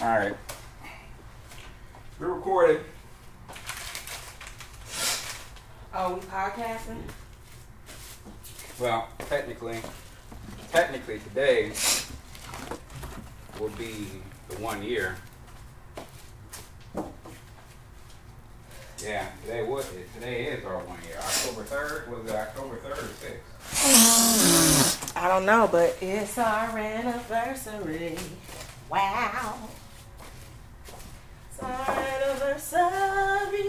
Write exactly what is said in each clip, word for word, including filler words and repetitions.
All right. We recorded. Oh, we podcasting? Well, technically, technically today will be the one year. Yeah, today was it. Today is our one year. October third. Was it October third or sixth? I don't know, but it's our anniversary. Wow. It's our anniversary.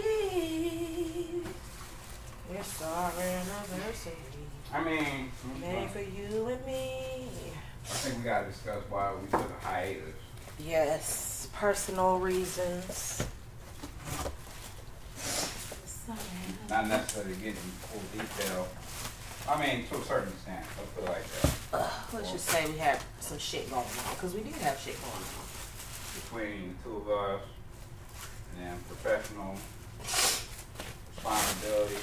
It's our anniversary. I mean, Made for you and me. I think we gotta discuss why we took a hiatus. Yes, personal reasons. Not necessarily getting full detail. I mean, to a certain extent. Let's put it like that. Uh, let's just say we had some shit going on, because we did have shit going on. Between the two of us, and then professional responsibilities.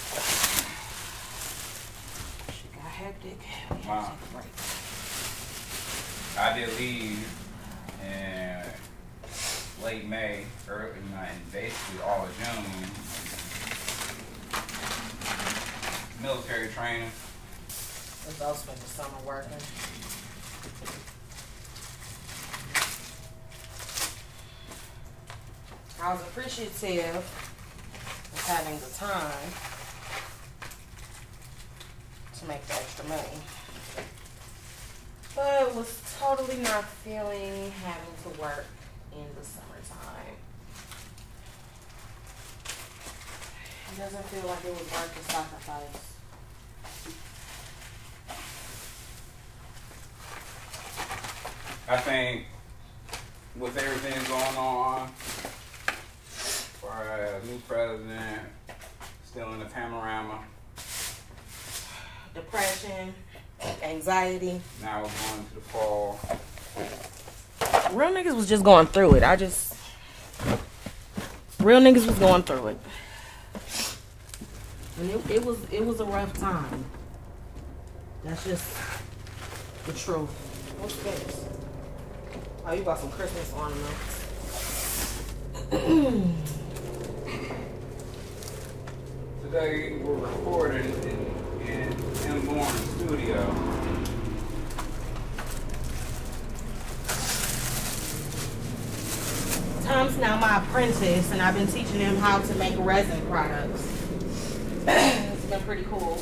Shit got hectic. We had Wow. to take a break. I did leave in late May, early, and basically all of June. Military training. Let's all spend the summer working. I was appreciative of having the time to make the extra money. But was totally not feeling having to work in the summertime. It doesn't feel like it was worth the sacrifice. I think with everything going on, for a new president, still in the panorama. Depression, anxiety. Now we're going to the fall. Real niggas was just going through it. I just... Real niggas was going through it. And it, it was it was a rough time. That's just the truth. What's this? Oh, you got some Christmas ornaments. Today we're recording in, in M. Bourne's studio. Tom's now my apprentice, and I've been teaching him how to make resin products. It's been pretty cool.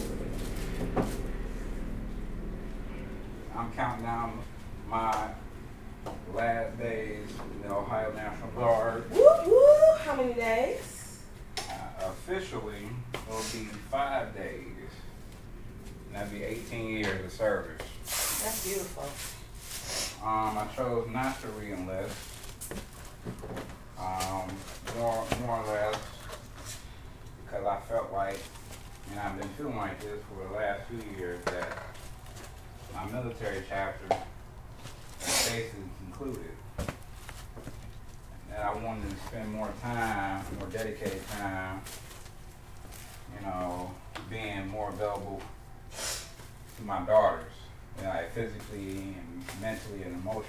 I'm counting down my last days in the Ohio National Guard. Woo woo! How many days? Uh, officially, it'll be five days. And that'd be eighteen years of service. That's beautiful. Um, I chose not to re-enlist. Um, more, more or less, because I felt like, and I've been feeling like this for the last few years, that my military chapter basically concluded. And I wanted to spend more time, more dedicated time, you know, being more available to my daughters, you know, like physically and mentally and emotionally.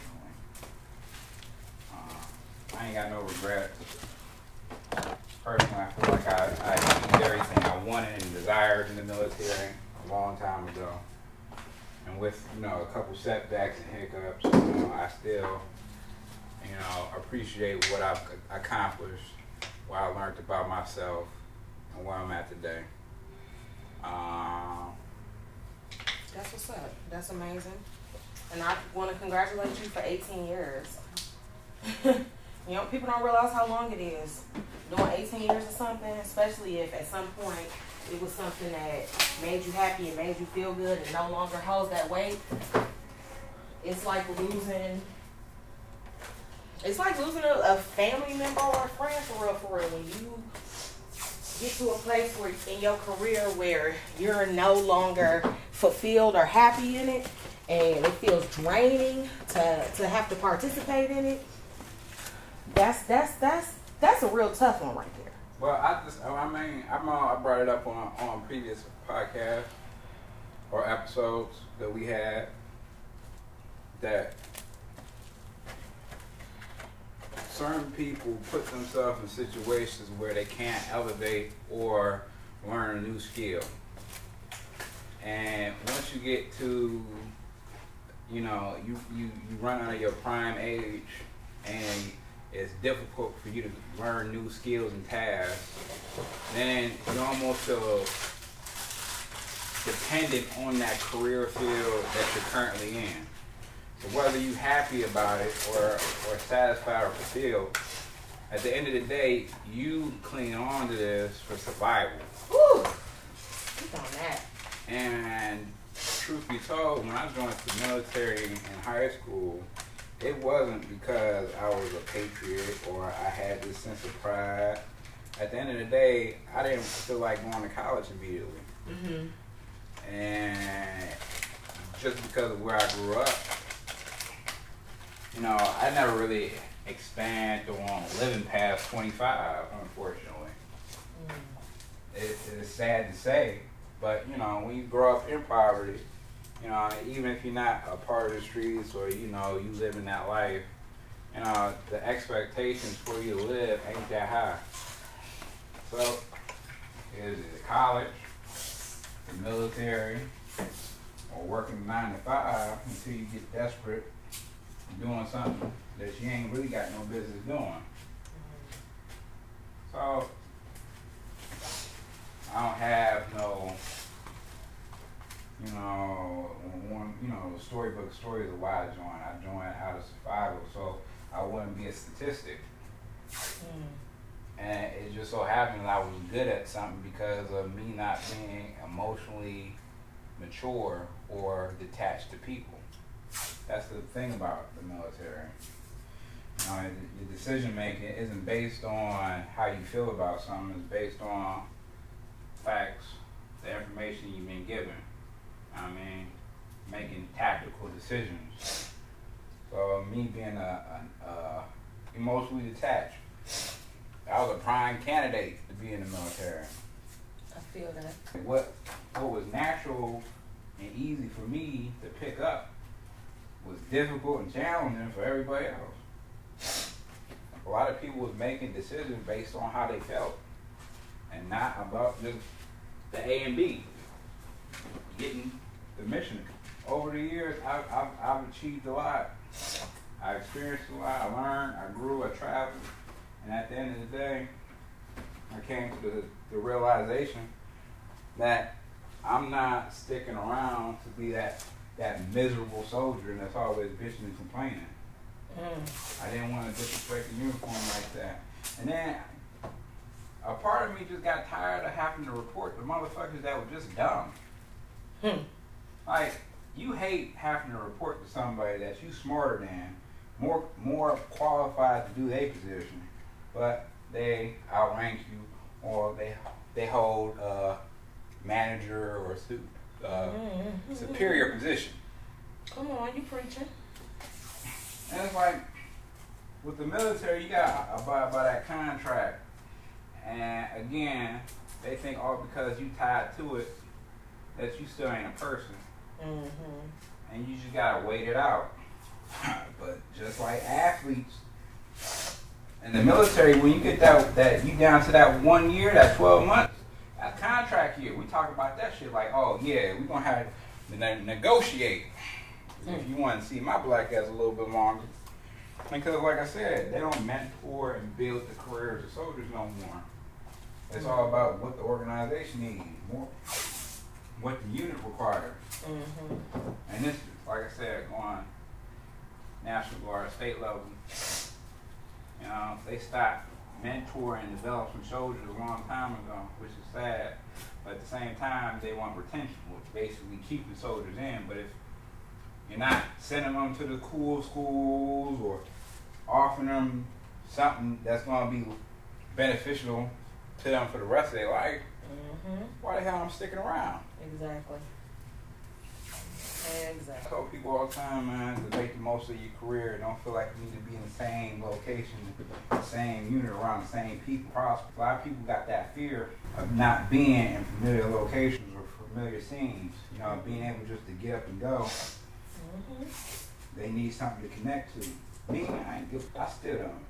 Uh, I ain't got no regrets. Personally, I feel like I, I achieved everything I wanted and desired in the military a long time ago. And with, you know, a couple setbacks and hiccups, you know, I still, you know, appreciate what I've accomplished, what I learned about myself, and where I'm at today. Um, That's what's up. That's amazing. And I want to congratulate you for eighteen years. You know, people don't realize how long it is. Doing eighteen years or something, especially if at some point it was something that made you happy and made you feel good and no longer holds that weight. It's like losing, it's like losing a, a family member or a friend for real, for real. When you get to a place where in your career where you're no longer fulfilled or happy in it, and it feels draining to, to have to participate in it, that's that's that's that's a real tough one right there. well, I just, I mean, I'm, uh, I brought it up on on previous podcasts or episodes that we had that certain people put themselves in situations where they can't elevate or learn a new skill. And once you get to, you know, you, you, you run out of your prime age and it's difficult for you to learn new skills and tasks, then you almost feel dependent on that career field that you're currently in. So whether you're happy about it or, or satisfied or fulfilled, at the end of the day, you cling on to this for survival. Woo! Keep on that. And truth be told, when I joined the military in high school, it wasn't because I was a patriot or I had this sense of pride. At the end of the day, I didn't feel like going to college immediately. Mm-hmm. And just because of where I grew up, you know, I never really expanded on living past twenty-five, unfortunately. Mm. It, it's sad to say, but, you know, when you grow up in poverty, you know, even if you're not a part of the streets or, you know, you live in that life, you know, the expectations for you to live ain't that high. So, is it college, the military, or working nine to five until you get desperate doing something that you ain't really got no business doing. So, I don't have no, you know, one, you know, storybook stories of why I joined. I joined out of survival, so I wouldn't be a statistic. Mm. And it just so happened that I was good at something because of me not being emotionally mature or detached to people. That's the thing about the military. You know, your decision making isn't based on how you feel about something. It's based on facts, the information you've been given. I mean, making tactical decisions. So me being a, a, a emotionally detached, I was a prime candidate to be in the military. I feel that. What what was natural and easy for me to pick up was difficult and challenging for everybody else. A lot of people was making decisions based on how they felt and not about just the A and B, getting the mission. Over the years, I've, I've, I've achieved a lot. I experienced a lot, I learned, I grew, I traveled, and at the end of the day, I came to the, the realization that I'm not sticking around to be that that miserable soldier and that's always bitching and complaining. Mm. I didn't want to disrespect the uniform like that. And then a part of me just got tired of having to report the motherfuckers that were just dumb. Hmm. Like, you hate having to report to somebody that you smarter than, more more qualified to do their position, but they outrank you or they they hold a manager or su- uh, mm-hmm. superior position. Come on, you preaching. And it's like, with the military, you gotta abide by that contract. And again, they think all because you tied to it, that you still ain't a person. Mm-hmm. And you just gotta wait it out. But just like athletes, in the military, when you get that, that you down to that one year, that twelve months, that contract year, we talk about that shit like, oh yeah, we're gonna have to ne- negotiate. Mm. If you want to see my black ass a little bit longer. Because like I said, they don't mentor and build the careers of soldiers no more. It's mm. all about what the organization needs, more what the unit requires. Mm-hmm. And this, like I said, going National Guard, state level, you know, they stopped mentoring and developing soldiers a long time ago, which is sad. But at the same time, they want retention, which basically keeping soldiers in. But if you're not sending them to the cool schools or offering them something that's going to be beneficial to them for the rest of their life, mm-hmm. why the hell I'm sticking around? Exactly. Exactly. I tell people all the time, man, to make the most of your career, don't feel like you need to be in the same location, the same unit, around the same people. A lot of people got that fear of not being in familiar locations or familiar scenes, you know, being able just to get up and go. Mm-hmm. They need something to connect to. Me, I ain't give, I still don't.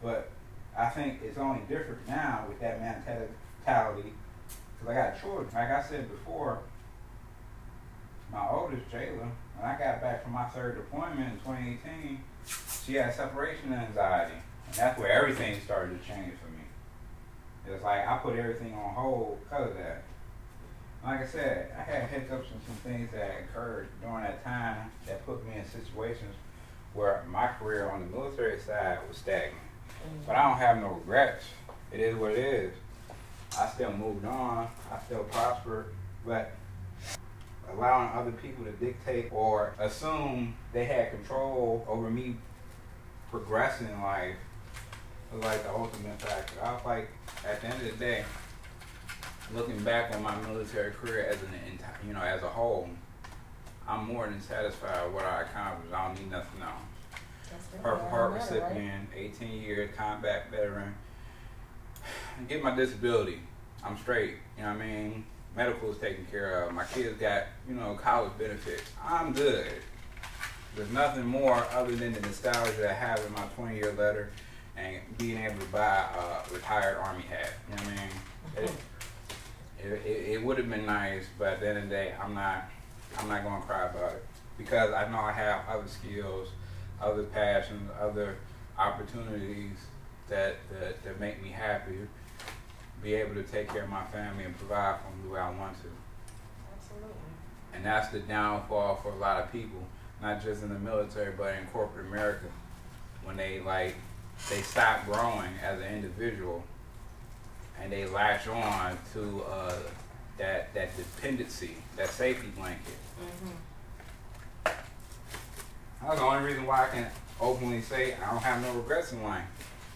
But I think it's only different now with that mentality because I got children. Like I said before, my oldest, Jayla, when I got back from my third deployment in twenty eighteen, she had separation anxiety. And that's where everything started to change for me. It's like I put everything on hold because of that. Like I said, I had hiccups and some things that occurred during that time that put me in situations where my career on the military side was stagnant. Mm-hmm. But I don't have no regrets. It is what it is. I still moved on. I still prospered. But allowing other people to dictate or assume they had control over me progressing in life was like the ultimate factor. I was like, at the end of the day, looking back on my military career as an entire, you know, as a whole, I'm more than satisfied with what I accomplished. I don't need nothing else. Purple Heart recipient, eighteen years combat veteran. Get my disability. I'm straight. You know what I mean? Medical is taken care of. My kids got, you know, college benefits. I'm good. There's nothing more other than the nostalgia that I have in my twenty year letter and being able to buy a retired Army hat. You know what I mean? It, it, it, it would have been nice, but at the end of the day, I'm not, I'm not going to cry about it because I know I have other skills, other passions, other opportunities that, that, that make me happy, be able to take care of my family and provide for them the way I want to. Absolutely. And that's the downfall for a lot of people, not just in the military, but in corporate America, when they like, they stop growing as an individual and they latch on to uh, that that dependency, that safety blanket. Mm-hmm. That's the only reason why I can openly say I don't have no regrets in life.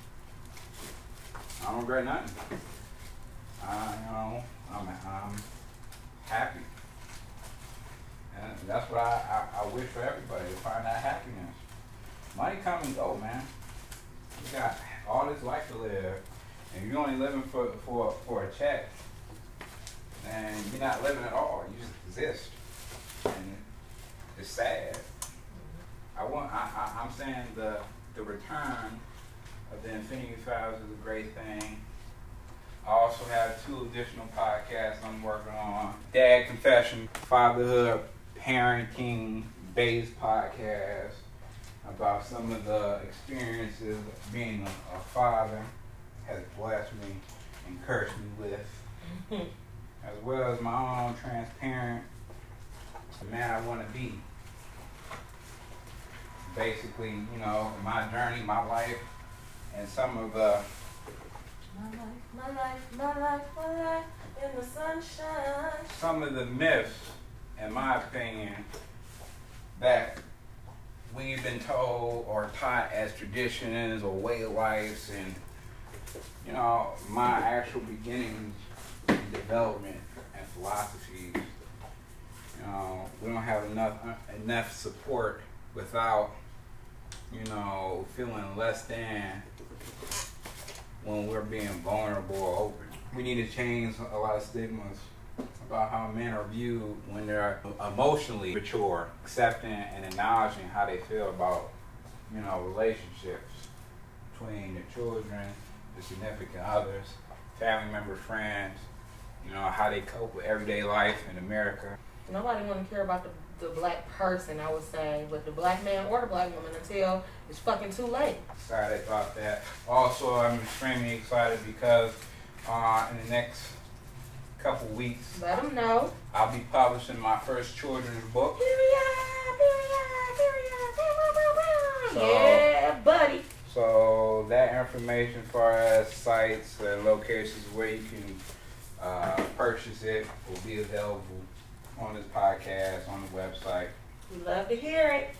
I don't regret nothing. I, you know, I'm, I'm happy. And that's what I, I, I wish for everybody, to find that happiness. Money come and go, man. You got all this life to live, and you're only living for, for, for a check, and you're not living at all. You just exist. And it's sad. I want, I, I, I'm saying the, the return of the Infinity Files is a great thing. I also have two additional podcasts I'm working on. Dad Confession, Fatherhood, Parenting Based Podcast, about some of the experiences being a, a father has blessed me and cursed me with, as well as my own transparent the man I want to be. Basically, you know, my journey, my life, and some of the My life, my life, my life, my life in the sunshine. Some of the myths, in my opinion, that we've been told or taught as traditions or way of lives, and you know, my actual beginnings in development and philosophies. You know, we don't have enough uh, enough support without, you know, feeling less than when we're being vulnerable or open. We need to change a lot of stigmas about how men are viewed when they're emotionally mature, accepting and acknowledging how they feel about, you know, relationships between their children, their significant others, family members, friends, you know, how they cope with everyday life in America. Nobody want to care about the, the black person, I would say, but the black man or the black woman until it's fucking too late. Excited about that. Also, I'm extremely excited because uh, in the next couple weeks, let them know, I'll be publishing my first children's book. Period, period, period. So, yeah, buddy. So that information as far as sites and locations where you can uh, purchase it will be available on this podcast, on the website. We love to hear it.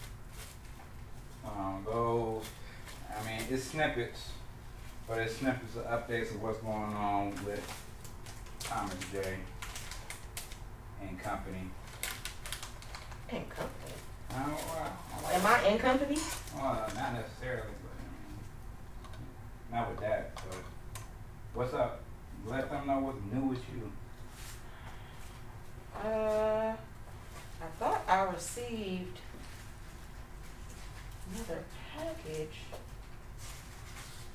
Um, those, I mean, it's snippets, but it's snippets of updates of what's going on with Thomas J. and company. And company? I don't, well, I like Am I in company? Well, not necessarily, but I mean, not with that. But what's up? Let them know what's new with you. Uh, I thought I received another package.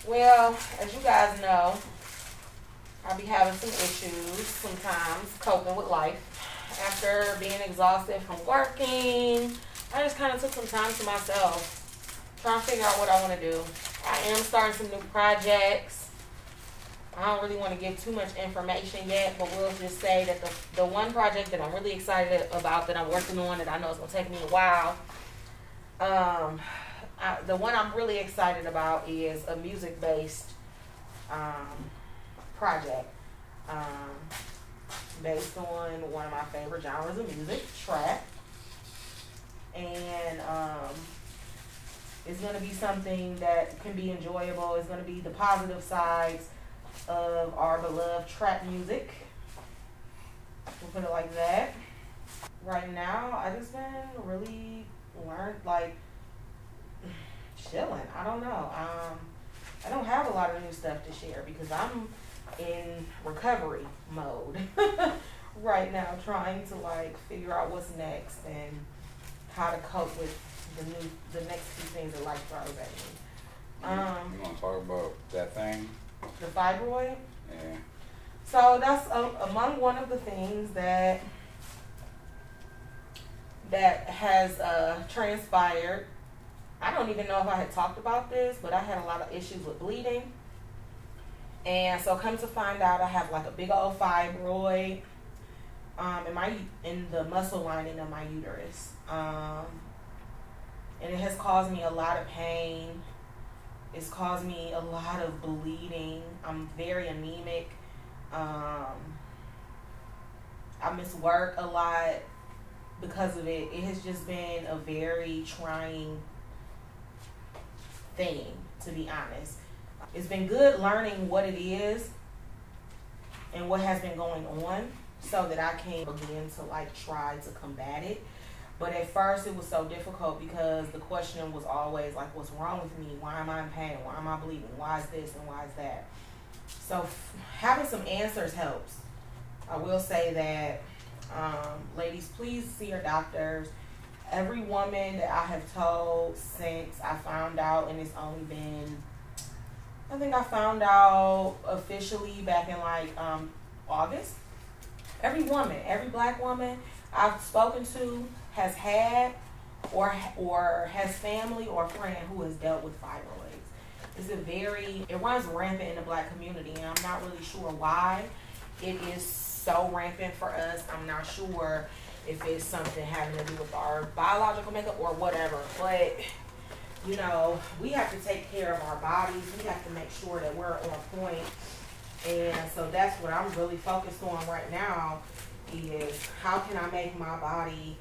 Well, as you guys know, I be having some issues sometimes coping with life. After being exhausted from working, I just kind of took some time to myself, trying to figure out what I want to do. I am starting some new projects. I don't really want to give too much information yet, but we'll just say that the, the one project that I'm really excited about, that I'm working on, that I know is going to take me a while, um, I, the one I'm really excited about is a music-based um, project. Um, based on one of my favorite genres of music, trap. And um, it's going to be something that can be enjoyable. It's going to be the positive sides of our beloved trap music. We'll put it like that. Right now, I just been really learned, like, chilling. I don't know. Um, I don't have a lot of new stuff to share because I'm in recovery mode right now, trying to like figure out what's next and how to cope with the new, the next few things that life throws at me. Um, you want to talk about that thing? The fibroid. Yeah. So that's uh, among one of the things that that has uh, transpired. I don't even know if I had talked about this, but I had a lot of issues with bleeding. And so come to find out, I have like a big old fibroid um, in my in the muscle lining of my uterus, um, and it has caused me a lot of pain. It's caused me a lot of bleeding. I'm very anemic. Um, I miss work a lot because of it. It has just been a very trying thing, to be honest. It's been good learning what it is and what has been going on so that I can begin to like try to combat it. But at first it was so difficult because the question was always like, what's wrong with me? Why am I in pain? Why am I bleeding? Why is this and why is that? So f- having some answers helps. I will say that, um, ladies, please see your doctors. Every woman that I have told since I found out, and it's only been, I think I found out officially back in like um, August. Every woman, every black woman I've spoken to has had or or has family or friend who has dealt with fibroids. It's a very, it runs rampant in the black community, and I'm not really sure why it is so rampant for us. I'm not sure if it's something having to do with our biological makeup or whatever, but you know, we have to take care of our bodies. We have to make sure that we're on point. And so that's what I'm really focused on right now is how can I make my body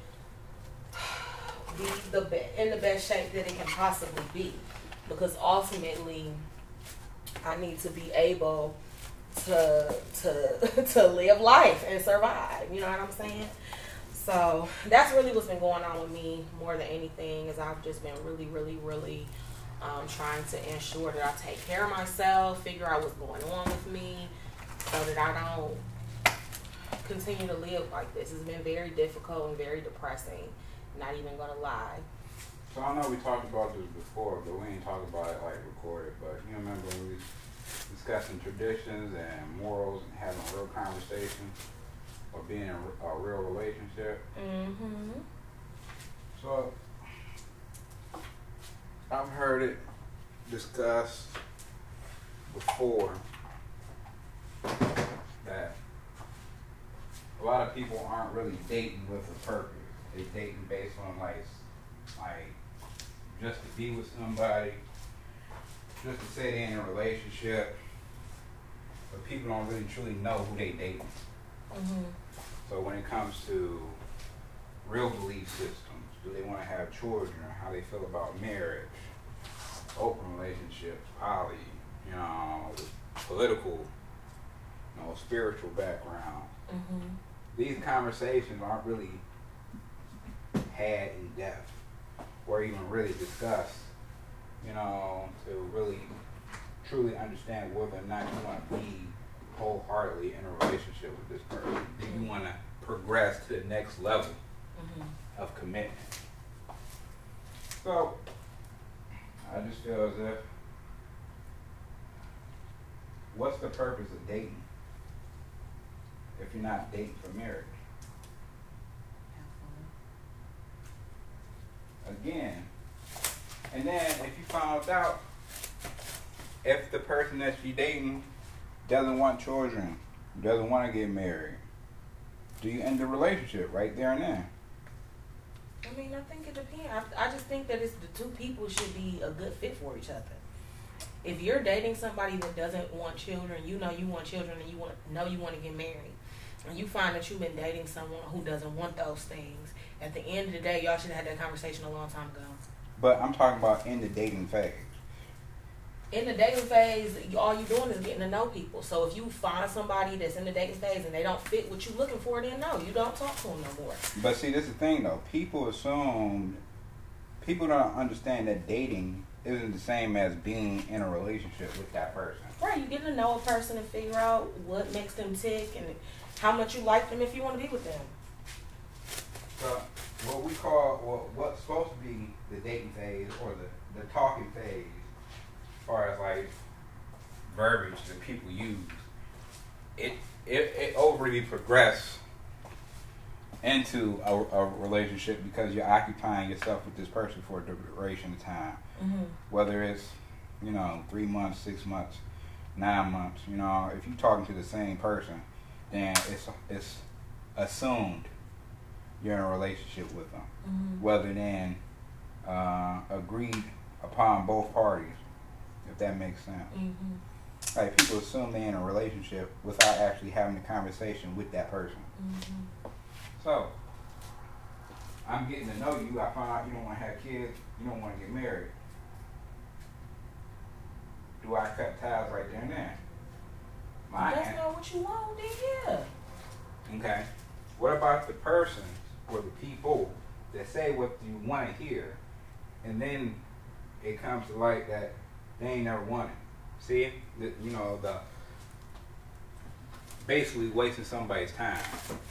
be the be- in the best shape that it can possibly be. Because ultimately, I need to be able to to to live life and survive. You know what I'm saying? So that's really what's been going on with me more than anything, is I've just been really, really, really um, trying to ensure that I take care of myself, figure out what's going on with me so that I don't continue to live like this. It's been very difficult and very depressing, not even going to lie. So I know we talked about this before, but we ain't talked about it like recorded. But you remember when we discussing traditions and morals and having a real conversation? Or being in a, a real relationship. Mm-hmm. So I've heard it discussed before that a lot of people aren't really dating with a purpose. They dating based on like, like just to be with somebody, just to say they're in a relationship, but people don't really truly know who they dating. Mm-hmm. So when it comes to real belief systems, do they want to have children, or how they feel about marriage, open relationships, poly, you know, political, you know, spiritual background. Mm-hmm. These conversations aren't really had in depth or even really discussed, you know, to really truly understand whether or not you want to be wholeheartedly in a relationship with this person. Do you want to progress to the next level mm-hmm. of commitment? So I just feel as if what's the purpose of dating if you're not dating for marriage? Again, and then if you found out if the person that you're dating doesn't want children, doesn't want to get married, do you end the relationship right there and then? I mean, I think it depends. I, I just think that it's the two people should be a good fit for each other. If you're dating somebody that doesn't want children, you know you want children, and you want know you want to get married, and you find that you've been dating someone who doesn't want those things, at the end of the day, y'all should have had that conversation a long time ago. But I'm talking about in the dating phase. In the dating phase, all you're doing is getting to know people. So if you find somebody that's in the dating phase and they don't fit what you're looking for, then no, you don't talk to them no more. But see, this is the thing though. People assume, people don't understand that dating isn't the same as being in a relationship with that person. Right, you get to know a person and figure out what makes them tick and how much you like them if you want to be with them. So what we call, well, what's supposed to be the dating phase or the, the talking phase, as far as like verbiage that people use, it it, it overly progress into a, a relationship because you're occupying yourself with this person for a duration of time. Mm-hmm. Whether it's, you know, three months, six months, nine months, you know, if you're talking to the same person, then it's it's assumed you're in a relationship with them, mm-hmm. rather than uh, agreed upon both parties, if that makes sense. Mm-hmm. Like, people assume they're in a relationship without actually having a conversation with that person. Mm-hmm. So, I'm getting to know you, I find out you don't want to have kids, you don't want to get married. Do I cut ties right there and then? My That's aunt, not what you want, then yeah. okay. What about the persons or the people that say what you want to hear, and then it comes to light that they ain't never wanted? See, the, you know, the basically wasting somebody's time.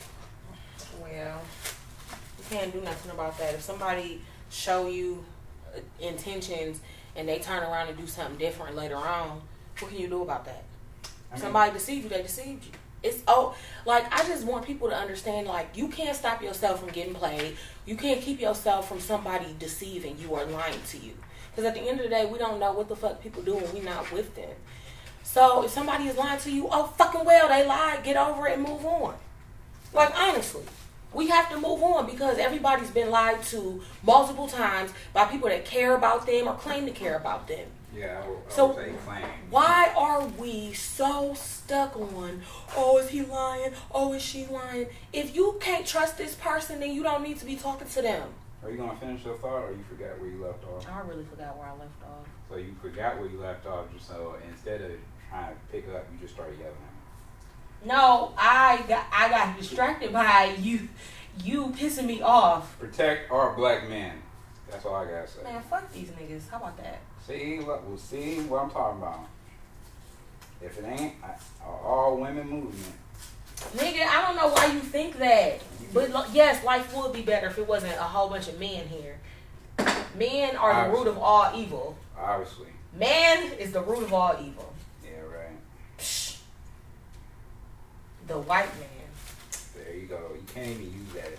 Well, you can't do nothing about that. If somebody show you uh, intentions and they turn around and do something different later on, what can you do about that? I mean, Somebody deceived you, they deceived you. It's oh, like, I just want people to understand, like, you can't stop yourself from getting played. You can't keep yourself from somebody deceiving you or lying to you. Because at the end of the day, we don't know what the fuck people do when we're not with them. So if somebody is lying to you, oh, fucking well, they lied. Get over it and move on. Like, honestly, we have to move on because everybody's been lied to multiple times by people that care about them or claim to care about them. Yeah, I would, I So would say claim. Why are we so stuck on, oh, is he lying? Oh, is she lying? If you can't trust this person, then you don't need to be talking to them. Are you going to finish your thought, or you forgot where you left off? I really forgot where I left off. So you forgot where you left off, just so instead of trying to pick up, you just started yelling at me. No, I got I got distracted by you you pissing me off. Protect our black men. That's all I gotta say. Man, fuck these niggas. How about that? See, look, we'll see what I'm talking about. If it ain't I, all women movement. Nigga, I don't know why you think that. But lo- yes, life would be better if it wasn't a whole bunch of men here. Men are the Obviously. root of all evil. Obviously. Man is the root of all evil. Yeah, right. Psh. The white man. There you go. You can't even use that.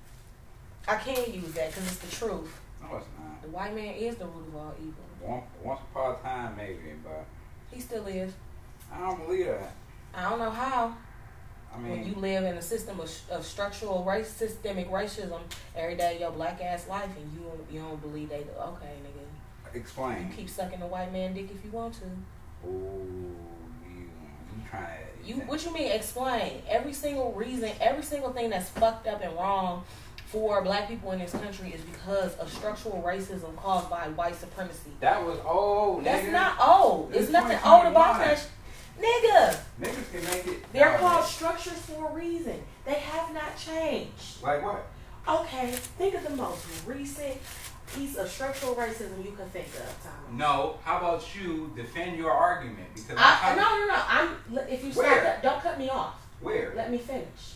I can't use that because it's the truth. No, it's not. The white man is the root of all evil. Once, once upon a time, maybe, but He still is. I don't believe that. I don't know how. I When mean, you live in a system of, of structural race, systemic racism every day of your black ass life, and you don't, you don't believe they do. Okay, nigga. explain. You keep sucking the white man dick if you want to. Ooh, you, you trying to. You what you mean? Explain every single reason, every single thing that's fucked up and wrong for black people in this country is because of structural racism caused by white supremacy. That was old. That's nigga. not old. This It's nothing twenty old about twenty-one. that. Sh- Nigga, Niggas can make it. they're nowadays. called structures for a reason. They have not changed. Like what? Okay, think of the most recent piece of structural racism you can think of, Tommy. No. How about you defend your argument? Because I, no, no, no. I'm. If you stop Where? that, don't cut me off. Where? Let me finish.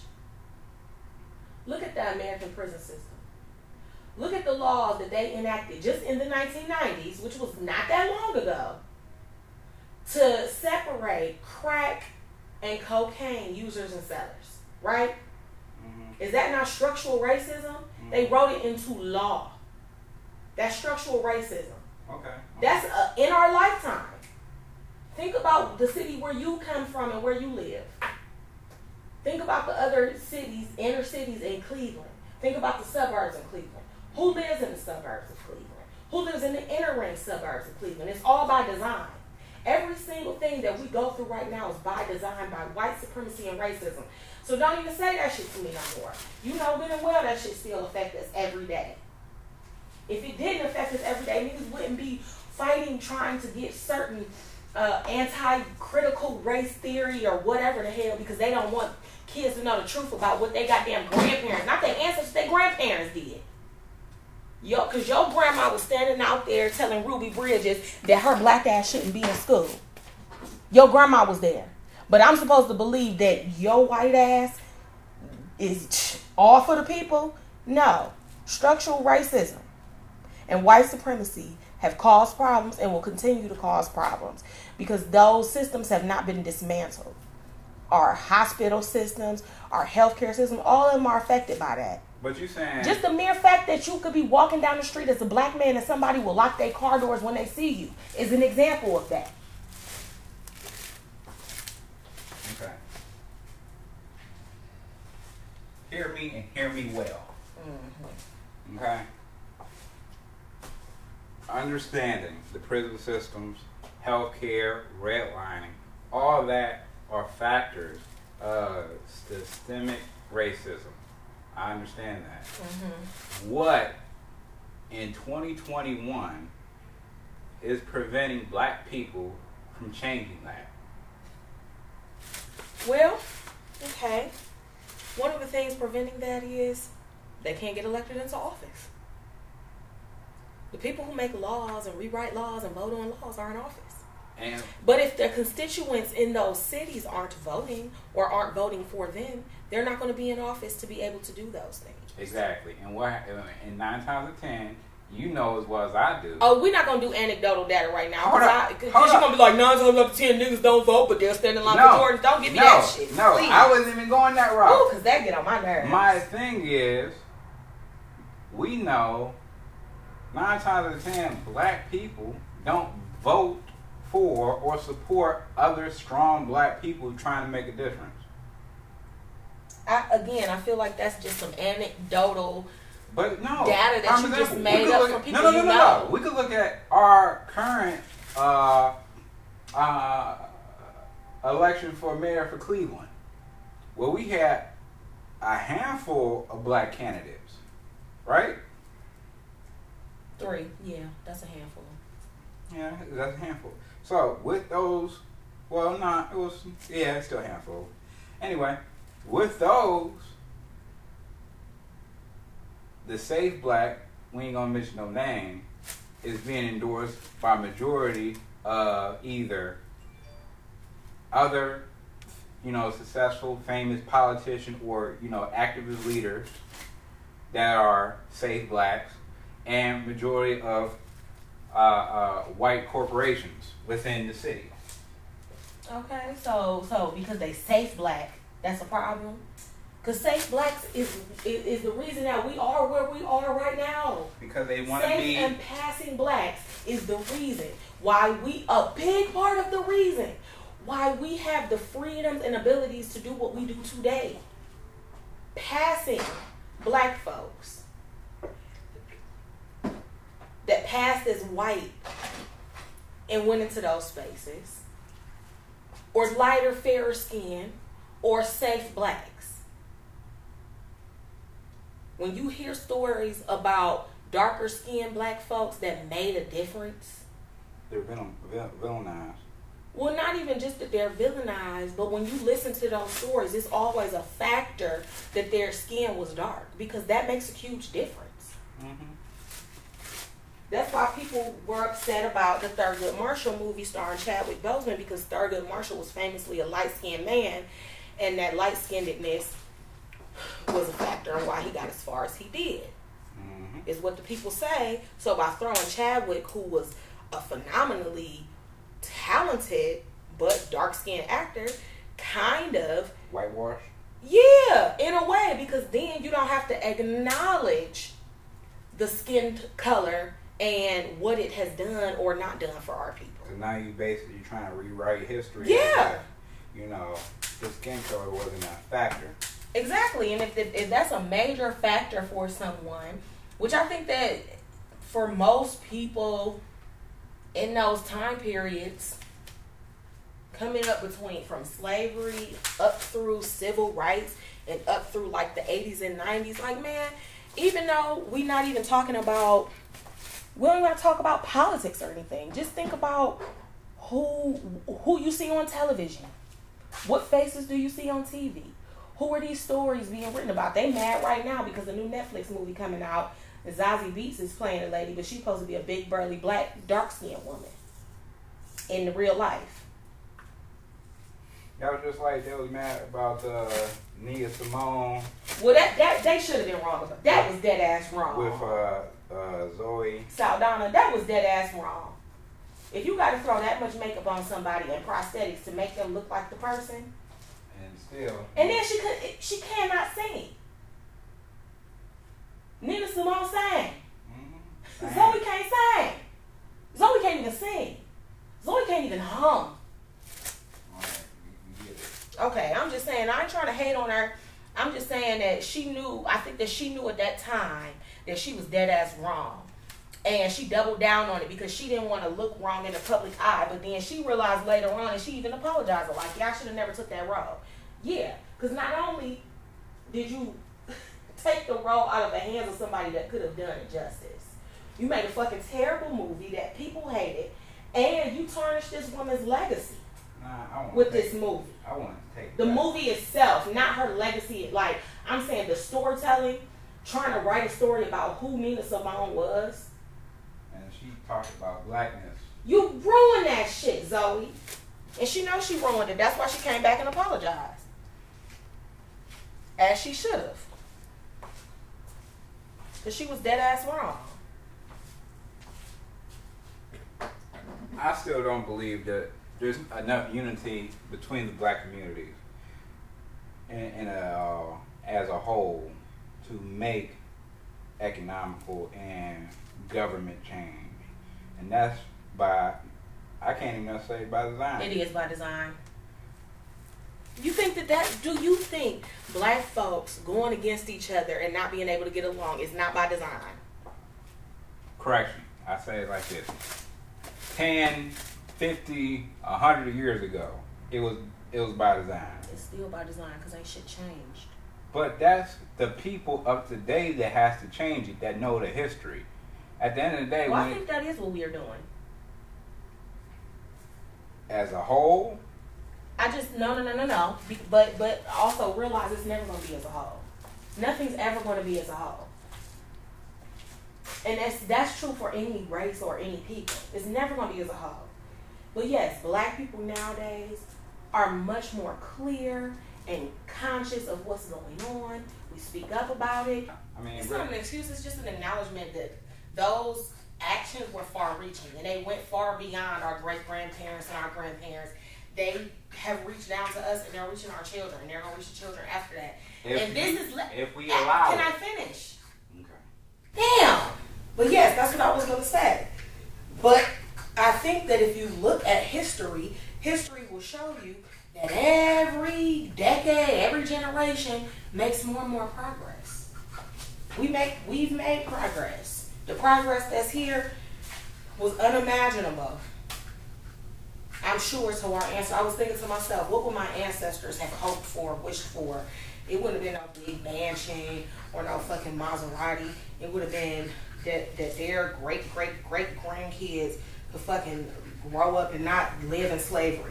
Look at the American prison system. Look at the laws that they enacted just in the nineteen nineties, which was not that long ago, to separate separate crack and cocaine users and sellers, right? Mm-hmm. Is that not structural racism? Mm-hmm. They wrote it into law. That's structural racism. Okay. That's uh, in our lifetime. Think about the city where you come from and where you live. Think about the other cities, inner cities in Cleveland. Think about the suburbs in Cleveland. Who lives in the suburbs of Cleveland? Who lives in the inner ring suburbs of Cleveland? It's all by design. Every single thing that we go through right now is by design, by white supremacy and racism. So don't even say that shit to me no more. You know good and well that shit still affects us every day. If it didn't affect us every day, niggas wouldn't be fighting, trying to get certain uh, anti-critical race theory or whatever the hell, because they don't want kids to know the truth about what they goddamn grandparents, not their ancestors, their grandparents did. Yo, because your grandma was standing out there telling Ruby Bridges that her black ass shouldn't be in school. Your grandma was there. But I'm supposed to believe that your white ass is all for the people? No. Structural racism and white supremacy have caused problems and will continue to cause problems because those systems have not been dismantled. Our hospital systems, our healthcare system, all of them are affected by that. But you saying just the mere fact that you could be walking down the street as a black man and somebody will lock their car doors when they see you is an example of that. Okay. Hear me and hear me well. Mm-hmm. Okay. Understanding the prison systems, healthcare, redlining, all that are factors of systemic racism. I understand that. Mm-hmm. What in twenty twenty-one is preventing black people from changing that? Well, okay. One of the things preventing that is they can't get elected into office. The people who make laws and rewrite laws and vote on laws are in office. And but if their constituents in those cities aren't voting or aren't voting for them, they're not going to be in office to be able to do those things. Exactly. And what? And nine times out of ten, you know as well as I do. Oh, we're not going to do anecdotal data right now. Because you're going to be like, nine times out of ten niggas don't vote, but they'll stand in line no, for Jordan. Don't give me no, that shit. No, please. I wasn't even going that route. Oh, because that get on my nerves. My thing is, we know nine times out of ten, black people don't vote for or support other strong black people trying to make a difference. I, again, I feel like that's just some anecdotal but no, data that you just made up for people no, no, no, you no, know. No. We could look at our current uh, uh, election for mayor for Cleveland, where we had a handful of black candidates, right? Three, yeah, that's a handful. Yeah, that's a handful. So with those, well, not it was yeah, it's still a handful. Anyway, with those, the Safe Black, we ain't gonna mention no name, is being endorsed by majority of either other, you know, successful, famous politician or you know activist leaders that are Safe Blacks, and majority of uh, uh, white corporations within the city. Okay, so so because they safe black, that's a problem. Because safe blacks is, is is the reason that we are where we are right now. Because they want to safe be and passing blacks is the reason why we a big part of the reason why we have the freedoms and abilities to do what we do today. Passing black folks that passed as white and went into those spaces, or lighter, fairer skin, or safe blacks. When you hear stories about darker skinned black folks that made a difference, they're villain, villainized. Well, not even just that they're villainized, but when you listen to those stories, it's always a factor that their skin was dark, because that makes a huge difference. Mm-hmm. That's why people were upset about the Thurgood Marshall movie starring Chadwick Boseman, because Thurgood Marshall was famously a light-skinned man, and that light-skinnedness was a factor in why he got as far as he did, mm-hmm. is what the people say. So by throwing Chadwick, who was a phenomenally talented but dark skinned actor kind of whitewash. Yeah, in a way, because then you don't have to acknowledge the skin color and what it has done or not done for our people. So now you basically trying to rewrite history. Yeah. If, you know, the skin color wasn't a factor. Exactly, and if, if that's a major factor for someone, which I think that for most people in those time periods, coming up between from slavery up through civil rights and up through like the eighties and nineties, like man, even though we're not even talking about, we don't even talk about politics or anything. Just think about who who you see on television. What faces do you see on T V? Who are these stories being written about? They mad right now because the new Netflix movie coming out, Zazie Beetz is playing a lady, but she's supposed to be a big, burly, black, dark-skinned woman in real life. That was just like they was mad about uh, Nia Simone. Well, that, that they should have been wrong about. That was dead ass wrong. With uh, uh, Zoe Saldana, that was dead ass wrong. If you got to throw that much makeup on somebody and prosthetics to make them look like the person, and still, and then she could, she cannot sing. Nina Simone sang. Mm-hmm. Zoe can't sing. Zoe can't even sing. Zoe can't even hum. Okay, I'm just saying, I ain't trying to hate on her. I'm just saying that she knew, I think that she knew at that time that she was dead ass wrong. And she doubled down on it because she didn't want to look wrong in the public eye. But then she realized later on, and she even apologized, like, yeah, I should have never took that role. Yeah, because not only did you take the role out of the hands of somebody that could have done it justice, you made a fucking terrible movie that people hated, and you tarnished this woman's legacy. Nah, with take, this movie. I want to take the that. movie itself, not her legacy. Like, I'm saying the storytelling, trying to write a story about who Nina Simone was. And she talked about blackness. You ruined that shit, Zoe. And she knows she ruined it. That's why she came back and apologized. As she should have. Because she was dead ass wrong. I still don't believe that there's enough unity between the black communities and, and uh, as a whole to make economical and government change. And that's by, I can't even say by design. It is by design. You think that that, do you think black folks going against each other and not being able to get along is not by design? Correction. I say it like this. ten, fifty, a hundred years ago, it was it was by design. It's still by design because ain't shit changed. But that's the people of today that has to change it, that know the history. At the end of the day, well, when I think it, that is what we are doing. As a whole, I just no no no no no. Be, but but also realize it's never going to be as a whole. Nothing's ever going to be as a whole. And that's that's true for any race or any people. It's never going to be as a whole. But yes, black people nowadays are much more clear and conscious of what's going on. We speak up about it. I mean, it's really, not an excuse. It's just an acknowledgement that those actions were far-reaching and they went far beyond our great-grandparents and our grandparents. They have reached down to us and they're reaching our children. And they're going to reach the children after that. if and this is le- if we allow Can it. I finish? Okay. Damn. But yes, that's what I was going to say. But I think that if you look at history, history will show you that every decade, every generation makes more and more progress. We make, we've made progress. The progress that's here was unimaginable. I'm sure to our ancestors. I was thinking to myself, what would my ancestors have hoped for, wished for? It wouldn't have been no big mansion or no fucking Maserati. It would have been that, that their great, great, great grandkids could fucking grow up and not live in slavery.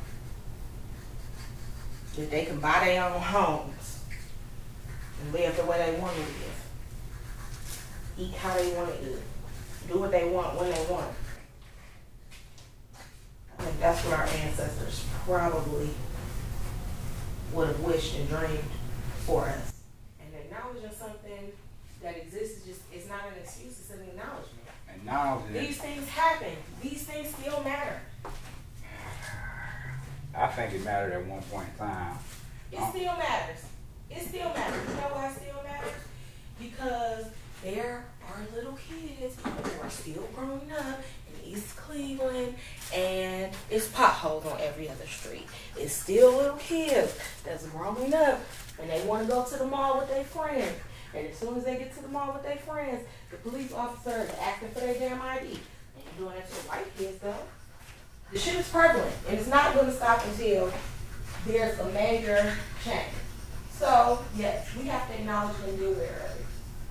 That they can buy their own homes and live the way they want to live. Eat how they want to eat. Do what they want when they want. I think that's what our ancestors probably would have wished and dreamed for us. And acknowledging something that exists is just, it's not an excuse, it's an acknowledgement. Acknowledging These things happen. These things still matter. I think it mattered at one point in time. It still matters. It still matters. You know why it still matters? Because there are little kids who are still growing up in East Cleveland, and it's potholes on every other street. It's still little kids that's growing up, and they want to go to the mall with their friends. And as soon as they get to the mall with their friends, the police officer is asking for their damn I D. They ain't doing that to the white kids, though. The shit is prevalent, and it's not going to stop until there's a major change. So, yes, we have to acknowledge and deal with it early.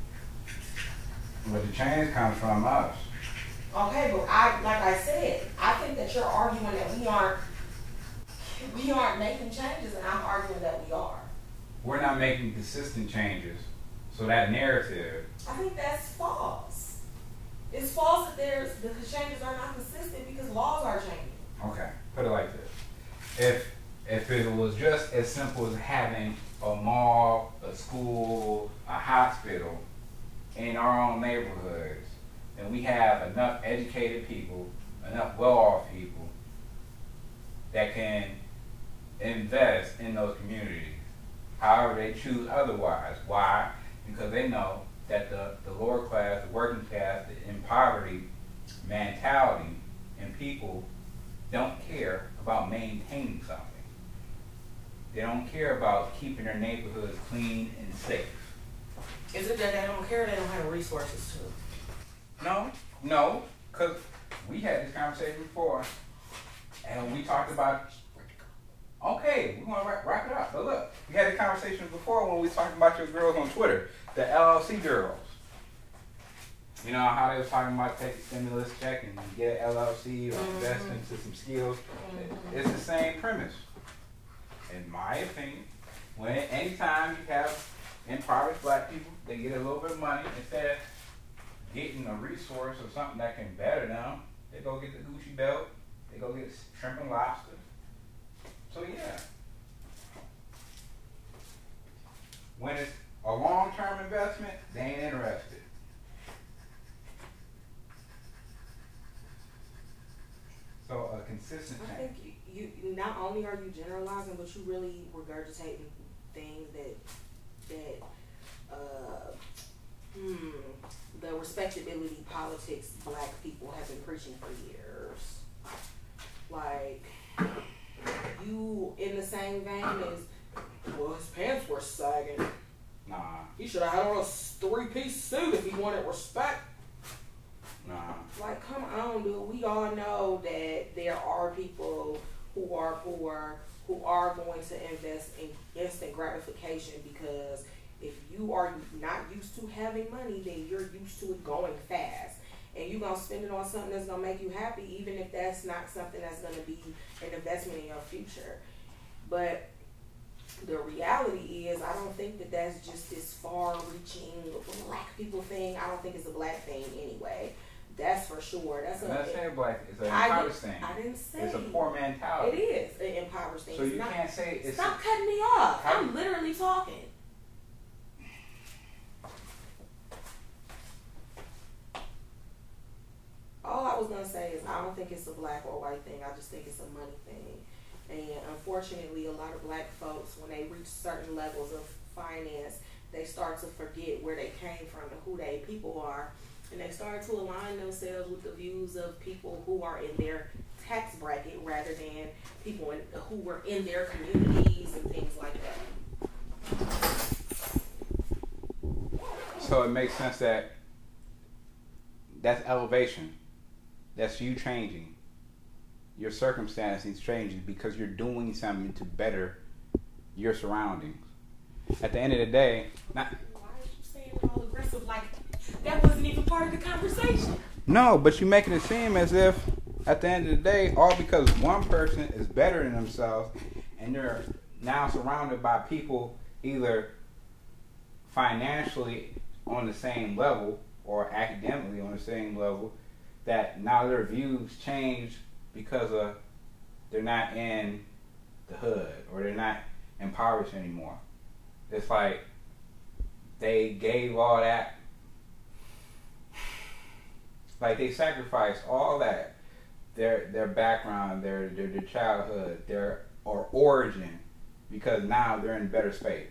But the change comes from us. Okay, but I, like I said, I think that you're arguing that we aren't, we aren't making changes, and I'm arguing that we are. We're not making consistent changes. So that narrative. I think that's false. It's false that there's the changes are not consistent because laws are changing. Okay, put it like this: if if it was just as simple as having a mall, a school, a hospital in our own neighborhoods, then we have enough educated people, enough well-off people that can invest in those communities. However, they choose otherwise. Why? Because they know that the, the lower class, the working class, the in poverty mentality and people don't care about maintaining something. They don't care about keeping their neighborhoods clean and safe. Is it that they don't care or they don't have the resources to? No, no, because we had this conversation before, and we talked about, okay, we want to wrap, wrap it up. But look, we had a conversation before when we talked about your girls on Twitter, the L L C girls. You know how they was talking about taking stimulus check and get an L L C or mm-hmm. invest into some skills. Mm-hmm. It's the same premise. In my opinion, when anytime you have impoverished black people, they get a little bit of money, instead of getting a resource or something that can better them, they go get the Gucci belt, they go get shrimp and lobster. So yeah. When it's a long-term investment, they ain't interested. So a consistent I change. think you, you not only are you generalizing, but you really regurgitating things that that uh, hmm, the respectability politics black people have been preaching for years. Like you, in the same vein as, well, his pants were sagging. Nah. He should have had on a three-piece suit if he wanted respect. Nah. Like, come on, dude. We all know that there are people who are poor who are going to invest in instant gratification because if you are not used to having money, then you're used to it going fast. And you're going to spend it on something that's going to make you happy, even if that's not something that's going to be an investment in your future. But the reality is, I don't think that that's just this far-reaching black people thing. I don't think it's a black thing anyway. That's for sure. That's I'm a, not saying black. It's an I impoverished did, thing. I didn't say. It's a poor mentality. It is an impoverished thing. So it's you not, can't say it's. Stop cutting me off. How, I'm literally talking. All I was going to say is I don't think it's a black or white thing. I just think it's a money thing. And unfortunately, a lot of black folks, when they reach certain levels of finance, they start to forget where they came from and who they people are. And they start to align themselves with the views of people who are in their tax bracket rather than people in, who were in their communities and things like that. So it makes sense that that's elevation. That's you changing. Your circumstances changing because you're doing something to better your surroundings. At the end of the day, not. Why are you saying it all aggressive like that wasn't even part of the conversation? No, but you're making it seem as if at the end of the day, all because one person is better than themselves and they're now surrounded by people either financially on the same level or academically on the same level, that now their views change because of they're not in the hood or they're not impoverished anymore. It's like they gave all that, like they sacrificed all that, their their background, their their, their childhood, their or origin because now they're in better space?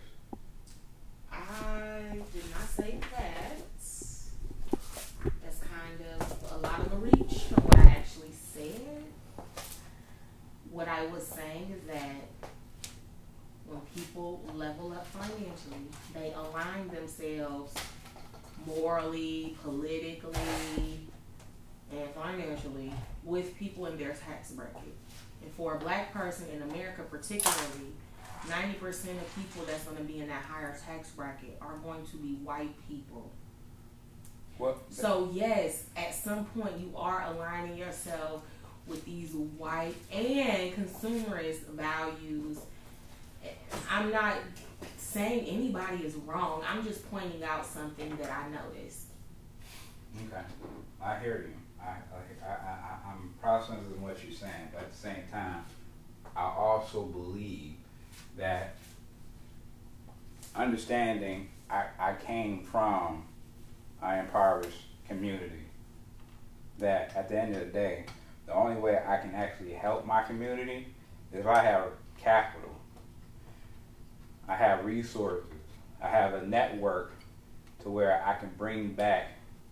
I did not say that. That's kind of a lot of a reach from what I actually said. What I was saying is that when people level up financially, they align themselves morally, politically, and financially with people in their tax bracket. And for a black person in America particularly, ninety percent of people that's going to be in that higher tax bracket are going to be white people. What? So yes, at some point you are aligning yourself with these white and consumerist values. I'm not saying anybody is wrong. I'm just pointing out something that I noticed. Okay, I hear you. I, I, I, I, I'm processing what you're saying, but at the same time, I also believe that understanding I, I came from an impoverished community, that at the end of the day, the only way I can actually help my community is if I have capital, I have resources, I have a network to where I can bring back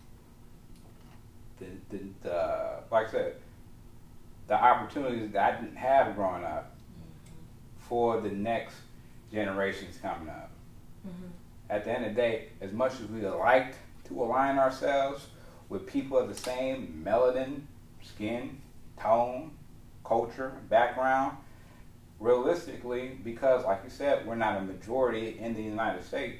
the, the, the like I said, the opportunities that I didn't have growing up for the next generations coming up. Mm-hmm. At the end of the day, as much as we like to align ourselves with people of the same melanin, skin, tone, culture, background, realistically, because like you said, we're not a majority in the United States,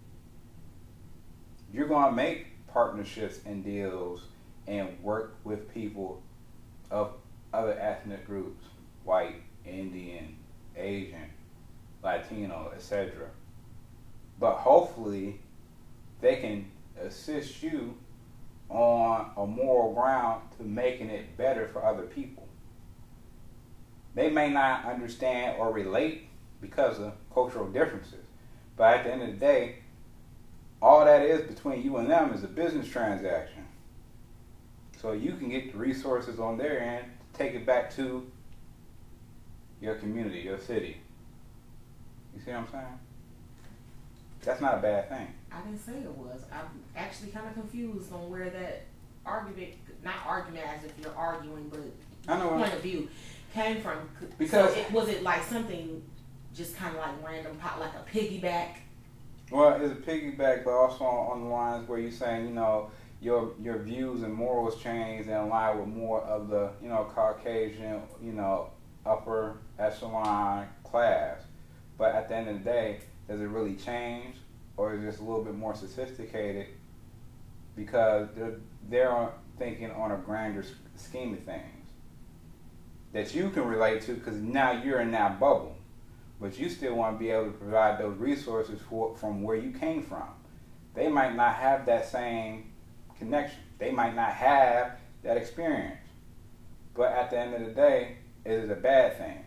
you're going to make partnerships and deals and work with people of other ethnic groups, white, Indian, Asian, Latino, et cetera. But hopefully they can assist you on a moral ground to making it better for other people. They may not understand or relate because of cultural differences, but at the end of the day, all that is between you and them is a business transaction. So you can get the resources on their end to take it back to your community, your city. You see what I'm saying? That's not a bad thing. I didn't say it was. I'm actually kind of confused on where that argument, not argument as if you're arguing, but I know point of view came from. Because so it, was it like something just kind of like random pop, like a piggyback? Well, it's a piggyback, but also on, on the lines where you're saying, you know, your your views and morals change and align with more of the, you know, Caucasian, you know, upper echelon class. But at the end of the day, does it really change, or is it just a little bit more sophisticated because they're, they're thinking on a grander scheme of things that you can relate to because now you're in that bubble, but you still want to be able to provide those resources for, from where you came from. They might not have that same connection. They might not have that experience. But at the end of the day, it is a bad thing.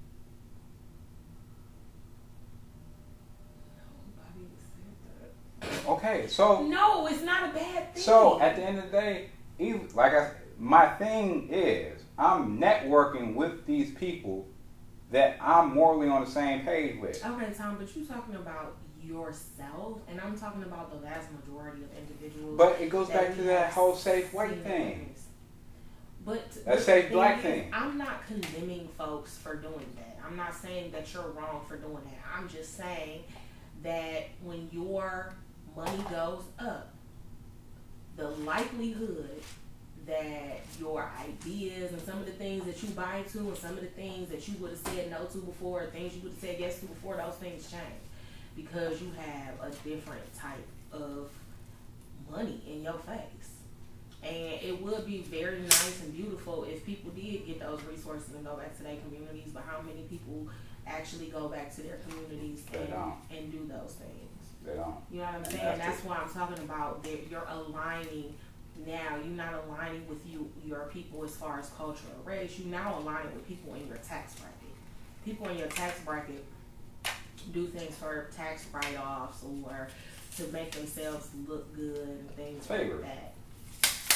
Okay, so no, it's not a bad thing. So at the end of the day, even, like I, my thing is, I'm networking with these people that I'm morally on the same page with. Okay, Tom, but you're talking about yourself, and I'm talking about the vast majority of individuals. But it goes back to that whole safe white thing. But that safe black thing. I'm not condemning folks for doing that. I'm not saying that you're wrong for doing that. I'm just saying that when your money goes up, the likelihood that your ideas and some of the things that you buy into and some of the things that you would have said no to before, or things you would have said yes to before, those things change because you have a different type of money in your face. And it would be very nice and beautiful if people did get those resources and go back to their communities, but how many people actually go back to their communities and, and do those things? They don't. You know what I'm saying? That's, that's why I'm talking about that you're aligning now. You're not aligning with you your people as far as culture or race. You're now aligning with people in your tax bracket. People in your tax bracket do things for tax write-offs or to make themselves look good and things Favor. like that. Huh?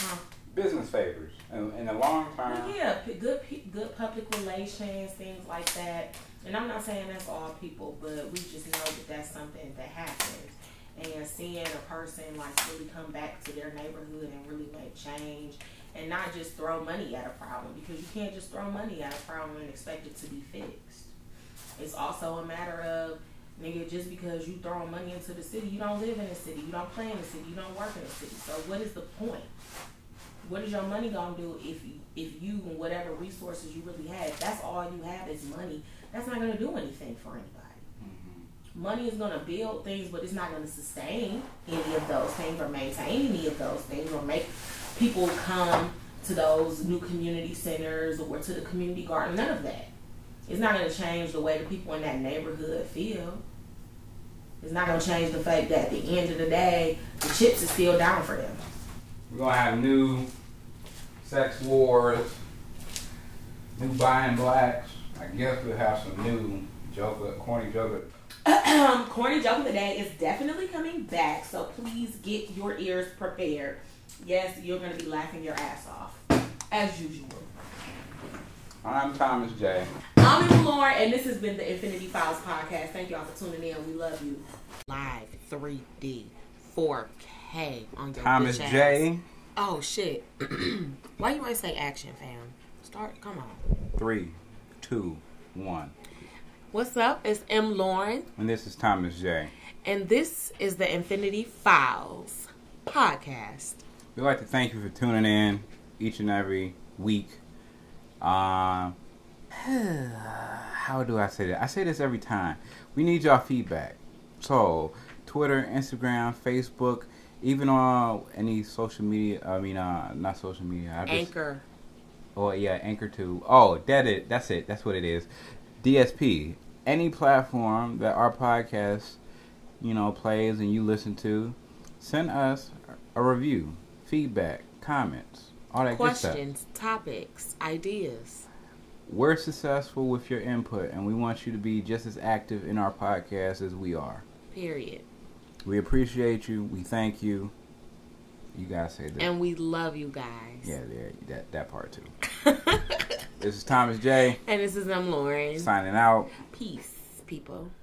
business favors in, in the long term. Well, yeah, p- good p- good public relations, things like that. And I'm not saying that's all people, but we just know that that's something that happens. And seeing a person like really come back to their neighborhood and really make change, and not just throw money at a problem, because you can't just throw money at a problem and expect it to be fixed. It's also a matter of, nigga, just because you throw money into the city, you don't live in the city, you don't play in the city, you don't work in the city. So what is the point? What is your money gonna do if you, if you and whatever resources you really have, that's all you have is money? That's not gonna do anything for anybody. Mm-hmm. Money is gonna build things, but it's not gonna sustain any of those things or maintain any of those things or make people come to those new community centers or to the community garden. None of that. It's not gonna change the way the people in that neighborhood feel. It's not gonna change the fact that at the end of the day, the chips is still down for them. We're gonna have new sex wars, new buying blacks. I guess we'll have some new joker, corny joker. Corny joke of the day is definitely coming back, so please get your ears prepared. Yes, you're gonna be laughing your ass off, as usual. I'm Thomas J. I'm Emma Lauren, and this has been the Infinity Files podcast. Thank y'all for tuning in. We love you. Live three D, four K on your Thomas bitch J. ass. Oh shit! Why you ain't say action, fam? Start. Come on. Three, two, one. What's up? It's M. Lauren, And this is Thomas J. and this is the Infinity Files podcast. We'd like to thank you for tuning in each and every week. Uh, how do I say that? I say this every time. We need y'all feedback. So, Twitter, Instagram, Facebook, even on any social media. I mean, uh, not social media. I just, Anchor. Oh, yeah, Anchor too. Oh, that it. That's it. That's what it is. D S P. Any platform that our podcast, you know, plays and you listen to, send us a review, feedback, comments, all that good stuff. Questions, topics, ideas. We're successful with your input, and we want you to be just as active in our podcast as we are. Period. We appreciate you. We thank you. You guys say that. And we love you guys. Yeah, yeah, that that part too. This is Thomas J. And this is M. Lauren. Signing out. Peace, people.